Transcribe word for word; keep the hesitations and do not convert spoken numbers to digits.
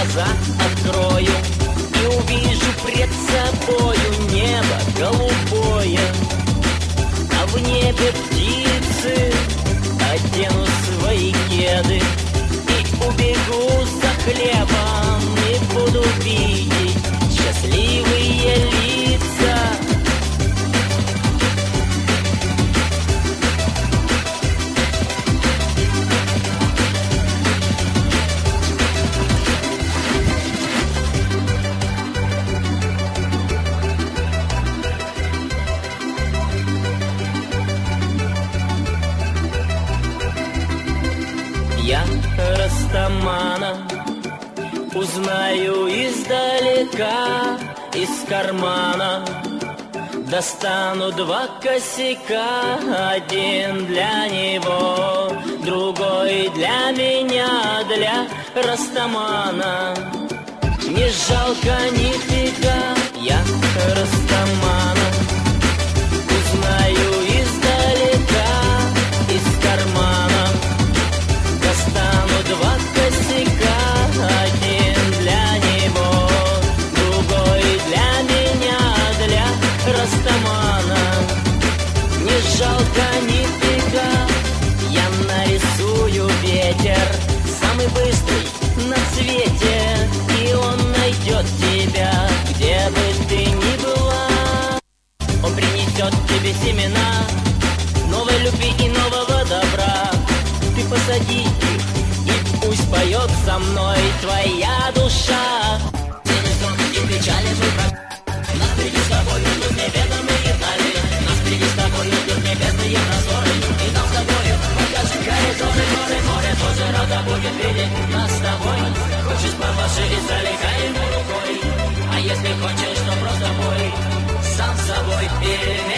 глаза открою и увижу пред собою небо голубое, а в небе птицы. Одену свои кеды и убегу за хлебом, и буду видеть счастливые лица. Я Растамана узнаю издалека, из кармана достану два косяка. Один для него, другой для меня, для Растамана. Не жалко нифига, я Растамана узнаю издалека, из кармана достану два косяка. Один для него, другой для меня, для Растамана. Не жалко нифига, я нарисую ветер, самый быстрый на свете, и он найдет тебя, где бы ты ни была. Он принесет тебе семена новой любви и нового добра. Ты посади их, и пусть поет со мной твоя душа. Тени сон и печали выбрать. Нас впереди с тобой идут неведомые дали. Нас впереди с тобой идут небесные просторы. И нам с тобою покажем горизонты. Море, море, тоже рада будет видеть нас с тобой. Хочешь помаши издалека ему рукой, а если хочешь, то просто бой сам с собой.